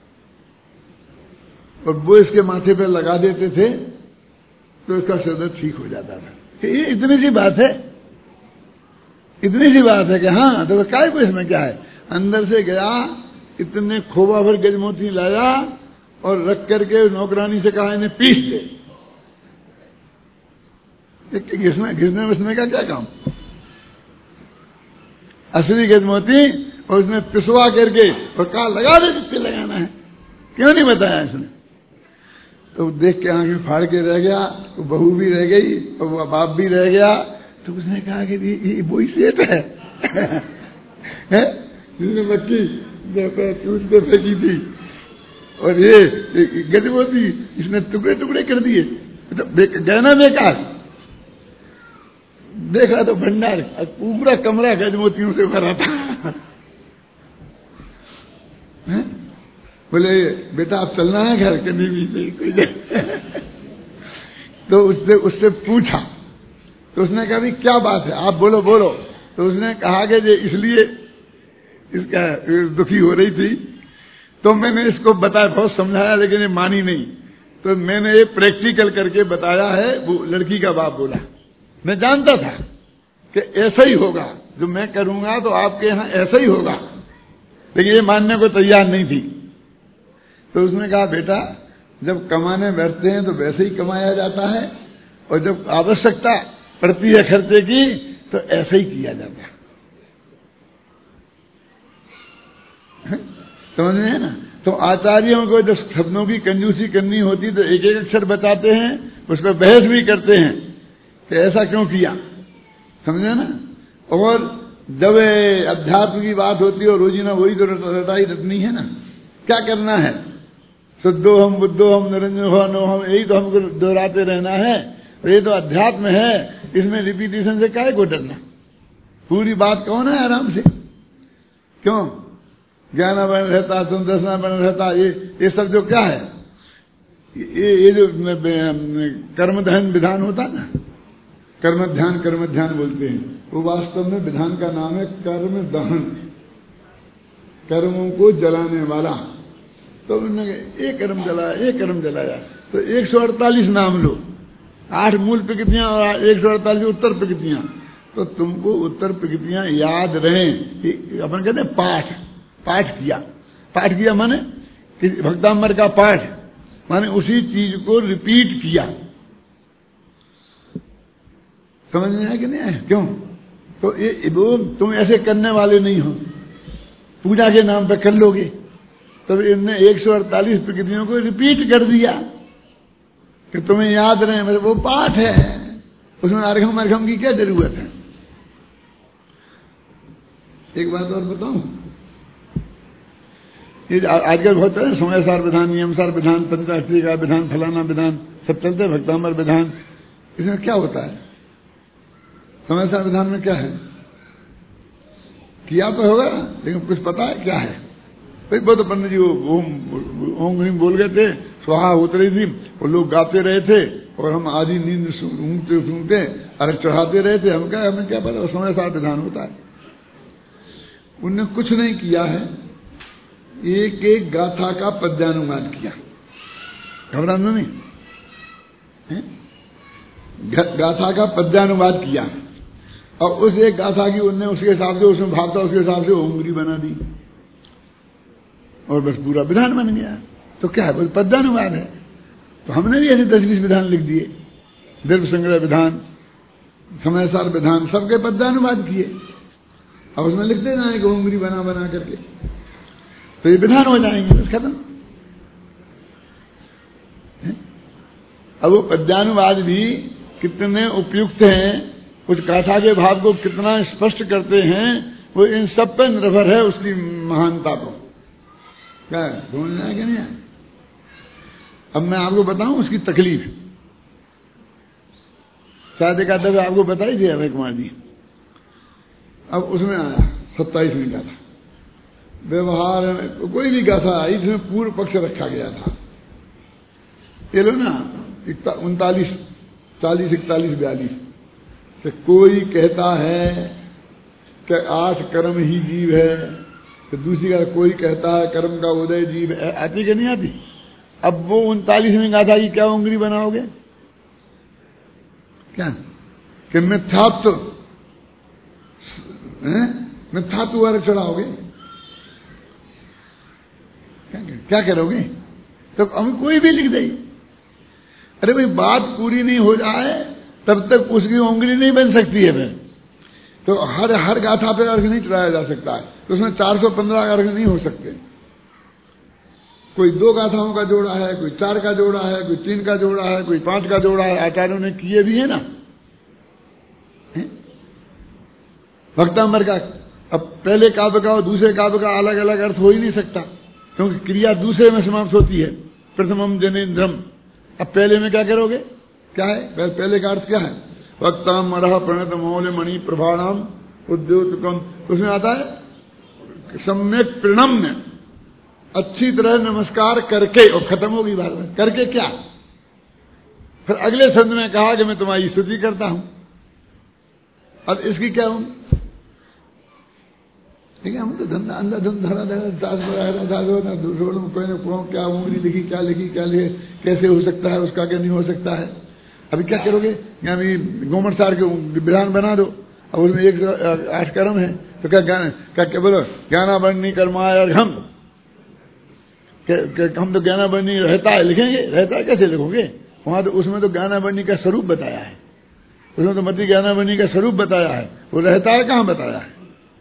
और वो इसके माथे पर लगा देते थे तो इसका सिर दर्द ठीक हो जाता था। कि ये इतनी सी बात है, इतनी सी बात है कि हाँ तो काय को इसमें क्या है। अंदर से गया, इतने खोबा भर गजमोती लाया और रख करके नौकरानी से कहा इन्हें पीस दे। घिसने विसने का क्या काम? असली गजमोती और उसने पिसवा करके और कहा लगा दे जिससे लगाना है। क्यों नहीं बताया इसने? तो देख के आंखें फाड़ के रह गया, तो बहू भी रह गई और वो बाप भी रह गया। तो उसने कहा कि ये वही सेठ है जिसने मक्खी चूस के फेंकी थी और ये गजमोती इसने टुकड़े टुकड़े कर दिए। तो गहना बेकार। देखा तो भंडार पूरा कमरा गजमोतियों से भरा था। बोले बेटा आप चलना है घर के? नहीं कोई तो उससे पूछा तो उसने कहा भी क्या बात है, आप बोलो बोलो। तो उसने कहा कि इसलिए इसका दुखी हो रही थी तो मैंने इसको बताया, बहुत समझाया लेकिन ये मानी नहीं। तो मैंने ये प्रैक्टिकल करके बताया है। वो लड़की का बाप बोला मैं जानता था कि ऐसा ही होगा, जो मैं करूंगा तो आपके यहाँ ऐसा ही होगा। लेकिन ये मानने को तैयार नहीं थी। तो उसने कहा बेटा जब कमाने बैठते हैं तो वैसे ही कमाया जाता है, और जब आवश्यकता पड़ती है खर्चे की तो ऐसे ही किया जाता है। समझ में है ना? तो आचार्यों को जब शब्दों की कंजूसी करनी होती तो एक एक अक्षर बचाते हैं, उस पर बहस भी करते हैं कि ऐसा क्यों किया, समझे ना? और जब अध्यात्म की बात होती है और रोजीना वही तो रटाई रटनी है ना, क्या करना है? शुद्धो हम बुद्धो हम निरंजन नो हम, यही तो हमको दोहराते रहना है। ये तो अध्यात्म है, इसमें रिपीटिशन से काहे को डरना? पूरी बात कौन है आराम से, क्यों ज्ञान बन रहता, संदर्शना बन रहता, ये सब जो क्या है, ये जो कर्म ध्यान विधान होता ना, कर्म ध्यान बोलते हैं, वो वास्तव में विधान का नाम है कर्म दहन, कर्मों को जलाने वाला। तो उन्होंने एक कर्म जलाया, तो 148 नाम लो, 8 मूल प्रकृतियां और 148 उत्तर प्रकृतियां। तो तुमको उत्तर प्रकृतियां याद रहें कि अपन कहते हैं पाठ किया माने भक्तामर का पाठ माने उसी चीज को रिपीट किया। समझ में आया कि नहीं आया? क्यों? तो ये तुम ऐसे करने वाले नहीं हो, पूजा के नाम पे कर लोगे। तब इनने 148 प्रकृतियों को रिपीट कर दिया कि तुम्हें याद रहे, मतलब वो पाठ है, उसमें अर्घम की क्या जरूरत है? एक बात और बताऊं, ये आजकल बहुत है समयसार विधान, नियमसार विधान, पंचाक्षरी का विधान, फलाना विधान, सब चलते हैं, भक्तामर विधान। इसमें क्या होता है? समयसार विधान में क्या है? किया तो होगा लेकिन कुछ पता है क्या है? भाई वो तो पंडित जी ओम ह्रीम बोल गए थे, स्वाहा उतरी थी, वो लोग गाते रहे थे और हम आधी नींद सूंघते अर्घ चढ़ाते रहे थे। हमें क्या पता? समयसार विधान होता है। उनने कुछ नहीं किया है, एक एक गाथा का पद्यानुवाद किया। घबराना नहीं, गाथा का पद्यानुवाद किया और उस एक गाथा की उनने उसके हिसाब से, उसमें भाव था उसके हिसाब से ओंगरी बना दी और बस पूरा विधान बन गया। तो क्या है? बस पद्यानुवाद है। तो हमने भी ऐसे 10-20 विधान लिख दिए, द्रव्य संग्रह विधान, समयसार विधान, सबके पद्यानुवाद किए। अब उसमें लिखते जाए कि ओंगरी बना करके, तो ये विधान हो जाएंगे, बस खत्म। अब वो पद्यानुवाद भी कितने उपयुक्त हैं, उस गाथा के भाव को कितना स्पष्ट करते हैं, वो इन सब पर निर्भर है उसकी महानता को। क्या ढूंढना है कि नहीं है? अब मैं आपको बताऊं उसकी तकलीफ। शायद एक आधा आपको बताई थी अभय कुमार जी। अब उसमें आया 27वीं गाथा, व्यवहार में कोई भी गाथा आई जिसमें पूर्व पक्ष रखा गया था। ये लो ना 39, 40, 41, 42 कि कोई कहता है कि 8 कर्म ही जीव है, तो दूसरी का कोई कहता है कर्म का उदय जीव है। आती कि नहीं आती? अब वो 39वीं गाथा की क्या उंगली बनाओगे? क्या कि मिथ्यात्व अर्घ चढ़ाओगे? क्या करोगे? तो हम कोई भी लिख देंगे। अरे भाई बात पूरी नहीं हो जाए तब तक उसकी उंगली नहीं बन सकती है। फिर तो हर गाथा पे अर्घ नहीं चढ़ाया जा सकता है, तो उसमें 415 अर्घ नहीं हो सकते। कोई 2 गाथाओं का जोड़ा है, कोई 4 का जोड़ा है, कोई 3 का जोड़ा है, कोई 5 का जोड़ा है। आचार्यों ने किए भी है ना भक्तामर का। अब पहले काव्य का और दूसरे काव्य का अलग अलग अर्थ हो ही नहीं सकता, क्योंकि क्रिया दूसरे में समाप्त होती है। प्रथमम जनेन्द्रम। अब पहले में क्या करोगे? क्या है पहले का अर्थ? क्या है? वक्ताम मरह प्रणत मौल्य मणि प्रभाणाम उद्योतकम। उसमें आता है सम्यक प्रणम्य, अच्छी तरह नमस्कार करके, और खत्म होगी बात में। करके क्या? फिर अगले छंद में कहा कि मैं तुम्हारी स्तुति करता हूं। अब इसकी क्या हूं? ठीक है, हम तो धंधा अंधाधुन धरा क्या उंगली लिखी, क्या लिखी, क्या लिखे, कैसे हो सकता है उसका, क्या नहीं हो सकता है। अभी क्या करोगे? अभी गोमट सार के विधान बना दो। अब उसमें 108 कर्म है, तो क्या बोलो ज्ञानावरणी कर्माय हम, हम तो ज्ञानावरणी रहता है लिखेंगे, रहता है कैसे लिखोगे? वहां तो उसमें तो ज्ञानावरणी का स्वरूप बताया है, उसमें तो मति ज्ञानावरणी का स्वरूप बताया है, वो रहता है कहां बताया है?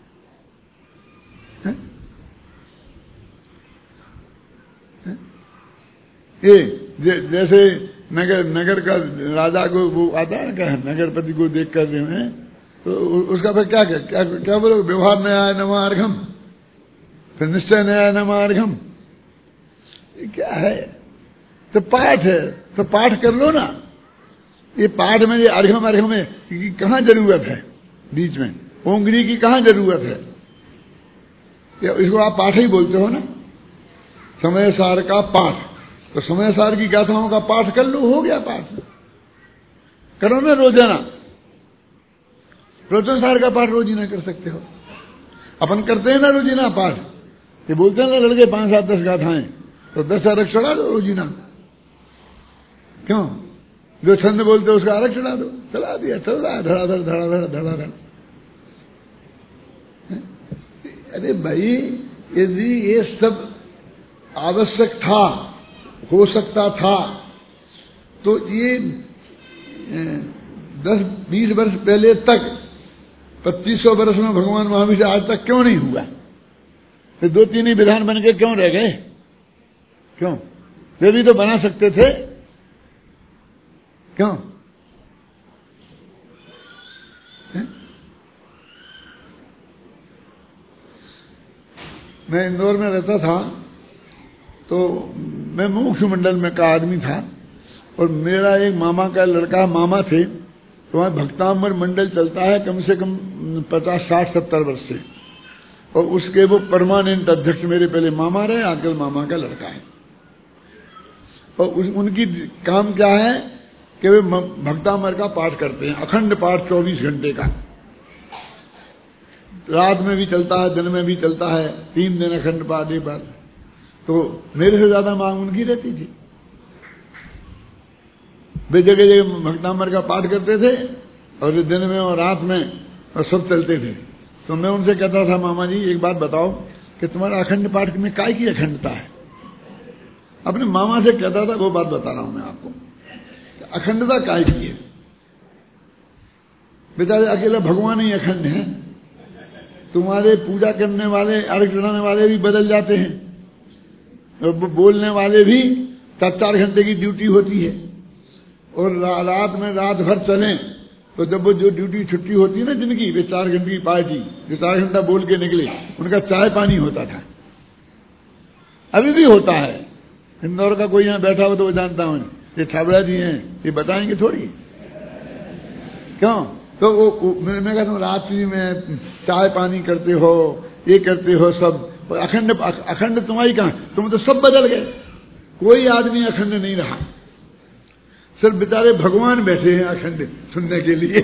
ये जैसे नगर का राजा को वो आता है क्या, नगरपति को देख कर जो है, तो उसका फिर क्या बोलो, व्यवहार न्याय नमार्घम, फिर निश्चय न्याय नमार्घम, क्या है? तो पाठ है, तो पाठ कर लो ना। ये पाठ में ये अर्घम में कहां जरूरत है? बीच में ओंगरी की कहां जरूरत है? इसको आप पाठ ही बोलते हो ना, समय सार का पाठ। तो समय सार की गाथाओं का पाठ कर लो, हो गया पाठ। करो ना रोजाना, प्रवचन सार का पाठ रोजीना कर सकते हो। अपन करते हैं ना रोजीना पाठ, ये बोलते हैं ना लड़के 5, 7, 10 गाथाएं, तो 10 अर्घ चढ़ा दो रोजीना। क्यों? जो छंद बोलते उसका अर्घ चढ़ा दो, चला दिया, चल रहा है धड़ाधड़ धड़ाधड़ धड़ाधड़। अरे भाई, यदि ये सब आवश्यक था, हो सकता था, तो ये 10-20 वर्ष पहले तक, 2500 वर्ष में भगवान महावीर से आज तक क्यों नहीं हुआ? फिर 2-3 ही विधान बन के क्यों रह गए? क्यों? वे भी तो बना सकते थे, क्यों? मैं इंदौर में रहता था, तो मैं मुख्य मंडल में का आदमी था, और मेरा एक मामा का लड़का, मामा थे, तो वहां भक्तांबर मंडल चलता है कम से कम 50, 60, 70 वर्ष से, और उसके वो परमानेंट अध्यक्ष मेरे पहले मामा रहे, आजकल मामा का लड़का है। और उनकी काम क्या है कि वे भक्तांबर का पाठ करते हैं, अखंड पाठ 24 घंटे का, रात में भी चलता है, दिन में भी चलता है, 3 दिन अखंड पाठ एक बार। तो मेरे से ज्यादा मांग उनकी रहती थी। वे जगह जगह भक्तांबर का पाठ करते थे, और दिन में और रात में और सब चलते थे। तो मैं उनसे कहता था, मामा जी एक बात बताओ कि तुम्हारा अखंड पाठ में काय की अखंडता है? अपने मामा से कहता था, वो बात बता रहा हूं मैं आपको, अखंडता काय की है? बेचारे अकेला भगवान ही अखंड है, तुम्हारे पूजा करने वाले, अर्घ चढ़ाने वाले भी बदल जाते हैं, और बोलने वाले भी 4 घंटे की ड्यूटी होती है, और रात में रात भर चलें, तो जब वो जो ड्यूटी छुट्टी होती है ना जिनकी, वे 4 घंटे की पार्टी, जो 4 घंटा बोल के निकले, उनका चाय पानी होता था, अभी भी होता है। इंदौर का कोई यहां बैठा हो तो वो जानता हूं, ये छाबड़ा जी हैं, ये बताएंगे थोड़ी, क्यों? तो वो मैं कहता हूं, रात्रि में चाय पानी करते हो, ये करते हो सब, अखंड तुम्हारी कहां? तुम तो सब बदल गए, कोई आदमी अखंड नहीं रहा, सिर्फ बेचारे भगवान बैठे हैं अखंड सुनने के लिए।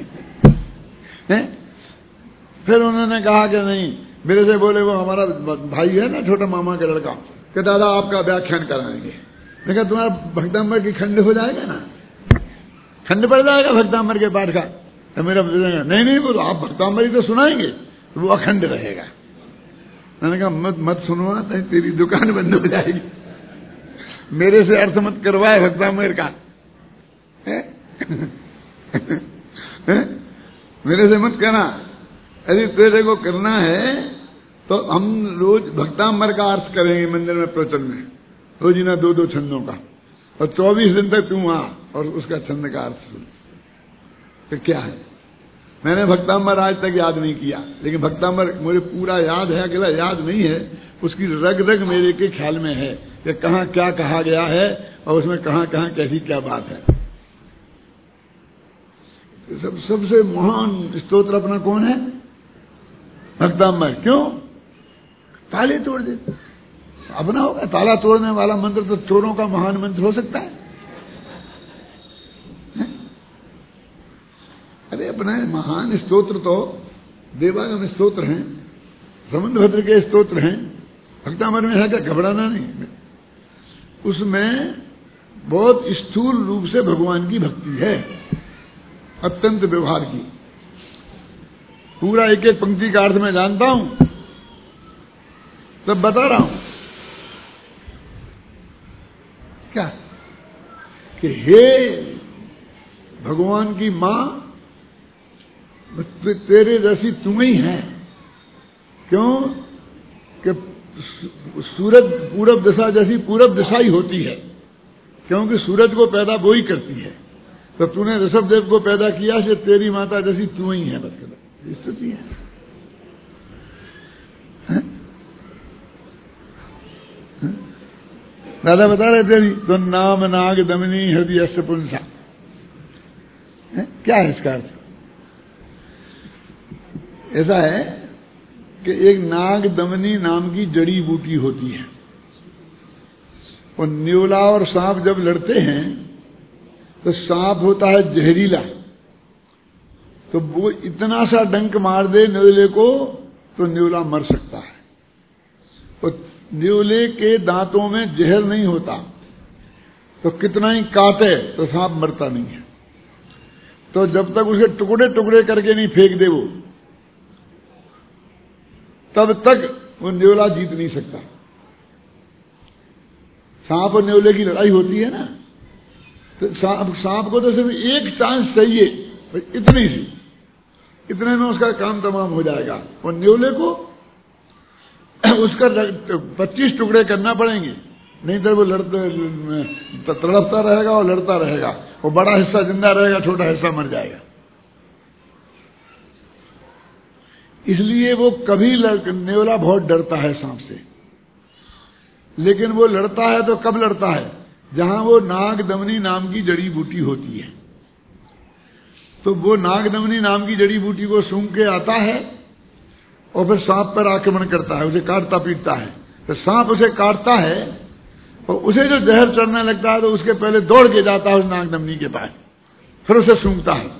फिर उन्होंने कहा कि नहीं, मेरे से बोले, वो हमारा भाई है ना, छोटा मामा का लड़का, कि दादा आपका व्याख्यान कराएंगे। मैं कहा तुम्हारा भक्तांबर की खंड हो जाएगा ना, खंड पड़ जाएगा भक्तांबर के पाठ का। तो मेरा नहीं बोलो, आप भक्तांबर ही तो सुनाएंगे, तो वो अखंड रहेगा। मैंने कहा मत सुनवा, नहीं तेरी दुकान बंद हो जाएगी, मेरे से अर्थ मत करवाए भक्तांबर का, मेरे से मत कहना। यदि तेरे को करना है तो हम रोज भक्तांबर का अर्थ करेंगे मंदिर में, प्रवचन में, रोजीना 2-2 छंदों का, और 24 दिन तक तू आ और उसका छंद का अर्थ सुन। तो क्या है, मैंने भक्तांबर आज तक याद नहीं किया, लेकिन भक्तांबर मुझे पूरा याद है, अकेला याद नहीं है, उसकी रग रग मेरे के ख्याल में है कि कहाँ क्या कहा गया है, और उसमें कहाँ कहाँ कैसी क्या बात है। सबसे महान स्तोत्र अपना कौन है? भक्तांबर। क्यों? ताले तोड़ दे, अपना होगा। ताला तोड़ने वाला मंत्र तो चोरों का महान मंत्र हो सकता है? अरे अपना महान स्तोत्र तो देवागम स्तोत्र हैं, समुद्रभद्र के स्तोत्र हैं, भक्तांबर में है क्या? घबराना नहीं, उसमें बहुत स्थूल रूप से भगवान की भक्ति है, अत्यंत व्यवहार की। पूरा एक एक पंक्ति का अर्थ मैं जानता हूं, तब बता रहा हूं क्या कि हे भगवान की मां, तेरे जैसी तुम ही है। क्यों कि सूरज पूरब दिशा जैसी पूरब दिशा ही होती है, क्योंकि सूरज को पैदा वो ही करती है। तो तूने ऋषभदेव को पैदा किया से तेरी माता जैसी तू ही है, बस स्थिति है। दादा बता रहे थे तो नाम नाग दमनी हृदय से पुंसा, क्या है इसका अर्थ? ऐसा है कि एक नाग दमनी नाम की जड़ी बूटी होती है, और न्योला और सांप जब लड़ते हैं तो सांप होता है जहरीला, तो वो इतना सा डंक मार दे न्योले को तो न्योला मर सकता है। और न्योले के दांतों में जहर नहीं होता, तो कितना ही काटे तो सांप मरता नहीं है। तो जब तक उसे टुकड़े टुकड़े करके नहीं फेंक दे वो, तब तक वो न्योला जीत नहीं सकता। सांप और न्योले की लड़ाई होती है ना, तो सांप को तो सिर्फ एक चांस चाहिए, इतने में उसका काम तमाम हो जाएगा। और न्योले को उसका 25 टुकड़े करना पड़ेंगे, नहीं तो वो तड़पता रहेगा और लड़ता रहेगा। वो बड़ा हिस्सा जिंदा रहेगा, छोटा हिस्सा मर जाएगा। इसलिए वो कभी न्योला बहुत डरता है सांप से, लेकिन वो लड़ता है तो कब लड़ता है? जहां वो नागदमनी नाम की जड़ी बूटी होती है। तो वो नागदमनी नाम की जड़ी बूटी को सूंघ के आता है और फिर सांप पर आक्रमण करता है, उसे काटता पीटता है। तो सांप उसे काटता है और उसे जो जहर चढ़ने लगता है तो उसके पहले दौड़ के जाता है उस नागदमनी के पास, फिर उसे सूंघता है,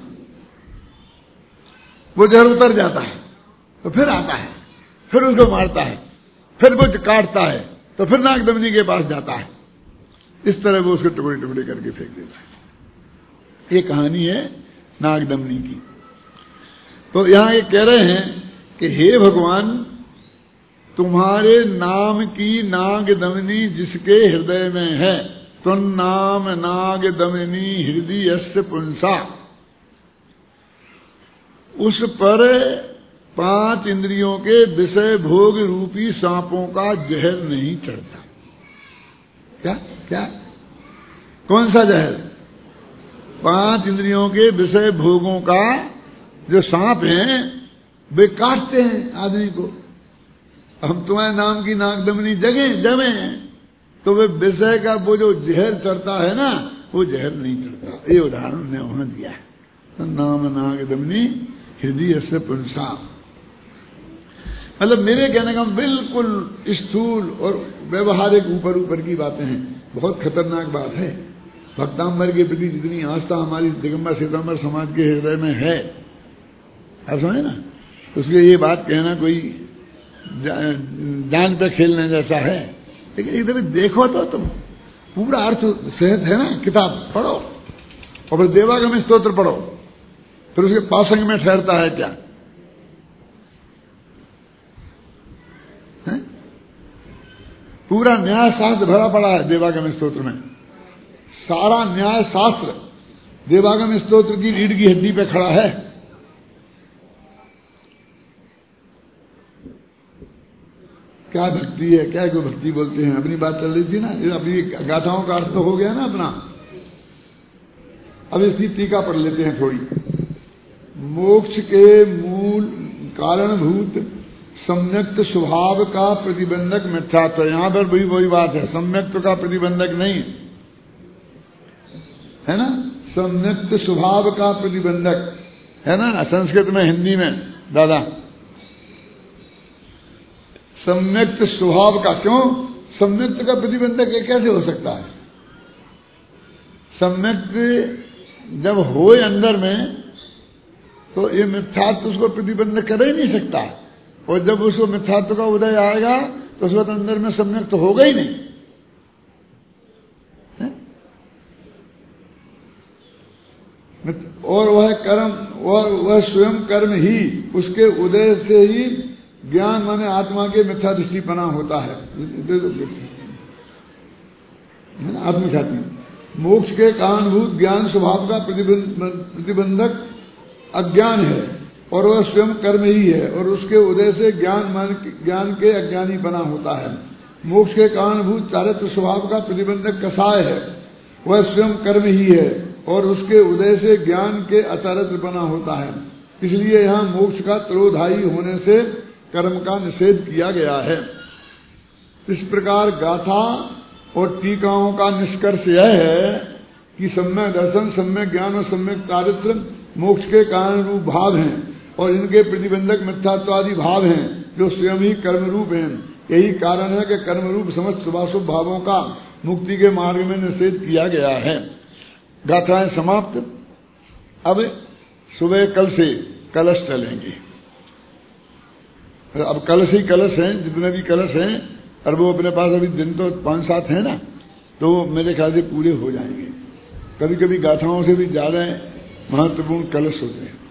वो जहर उतर जाता है तो फिर आता है, फिर उसको मारता है, फिर वो काटता है तो फिर नागदमनी के पास जाता है। इस तरह वो उसके टुकड़े टुकड़े करके फेंक देता है। ये कहानी है नागदमनी की। तो यहां ये कह रहे हैं कि हे भगवान, तुम्हारे नाम की नागदमनी जिसके हृदय में है, तो नाम नागदमनी हृदय पुंसा, उस पर 5 इंद्रियों के विषय भोग रूपी सांपों का जहर नहीं चढ़ता। क्या क्या कौन सा जहर? 5 इंद्रियों के विषय भोगों का जो सांप हैं वे काटते हैं आदमी को। हम तुम्हारे नाम की नागदमनी जमे तो वे विषय का वो जो जहर चढ़ता है ना, वो जहर नहीं चढ़ता। ये उदाहरण ने वहां दिया है, तो नाम नागदमनी हृदय से पुंसा। मतलब मेरे कहने का बिल्कुल स्थूल और व्यवहारिक ऊपर की बातें हैं। बहुत खतरनाक बात है। भक्तांबर के प्रति जितनी आस्था हमारी दिगंबर सितंबर समाज के हृदय में है, आप समझे ना, उसके ये बात कहना कोई जान पे खेलने जैसा है। लेकिन एक दफे देखो तो तुम पूरा अर्थ सहज है ना, किताब पढ़ो और फिर देवागम स्तोत्र पढ़ो, फिर उसके पासंग में ठहरता है क्या है? पूरा न्याय शास्त्र भरा पड़ा है देवागम स्तोत्र में। सारा न्याय शास्त्र देवागम स्तोत्र की रीढ़ की हड्डी पे खड़ा है। क्या भक्ति है, क्या को भक्ति बोलते हैं। अपनी बात चल रही थी ना, अपनी गाथाओं का अर्थ तो हो गया ना अपना। अब इसकी टीका पढ़ लेते हैं थोड़ी। मोक्ष के मूल कारणभूत सम्यक्त स्वभाव का प्रतिबंधक मिथ्यात्व। यहां पर भी वही बात है, सम्यक्त का प्रतिबंधक नहीं है ना, सम्यक्त स्वभाव का प्रतिबंधक है ना, संस्कृत में हिंदी में दादा सम्यक्त स्वभाव का। क्यों सम्यक्त का प्रतिबंधक ये कैसे हो सकता है? सम्यक्त जब होए अंदर में तो ये मिथ्यात्व उसको प्रतिबंध कर ही नहीं सकता, और जब उसको मिथ्यात्व का उदय आएगा तो उस वक्त अंदर में सम्यक्त तो होगा ही नहीं है? और वह कर्म और वह स्वयं कर्म ही उसके उदय से ही ज्ञान माने आत्मा के मिथ्या दृष्टिपना होता है। आत्मख्याति मोक्ष के कारणभूत ज्ञान स्वभाव का प्रतिबंधक अज्ञान है और वह स्वयं कर्म ही है और उसके उदय से ज्ञान के अज्ञानी बना होता है। मोक्ष के कारणभूत चारित्र स्वभाव का प्रतिबंधक कषाय है, वह स्वयं कर्म ही है और उसके उदय से ज्ञान के अचारित्र बना होता है। इसलिए यहाँ मोक्ष का त्रोधायी होने से कर्म का निषेध किया गया है। इस प्रकार गाथा और टीकाओं का निष्कर्ष यह है कि सम्यक दर्शन, सम्यक ज्ञान और सम्यक चारित्र मोक्ष के कारण रूप भाव हैं और इनके प्रतिबंधक मिथ्यात्वादि भाव हैं जो स्वयं ही कर्म रूप हैं। यही कारण है कि कर्म रूप समस्त शुभाशुभ भावों का मुक्ति के मार्ग में निषेध किया गया है। गाथाएं समाप्त। अब सुबह कल से कलश चलेंगे। अब कलश ही कलश हैं, जितने भी कलश हैं, और वो अपने पास अभी दिन तो 5-7 है ना, तो मेरे ख्याल से पूरे हो जाएंगे। कभी कभी गाथाओं से भी ज्यादा महत्वपूर्ण कलश होते हैं।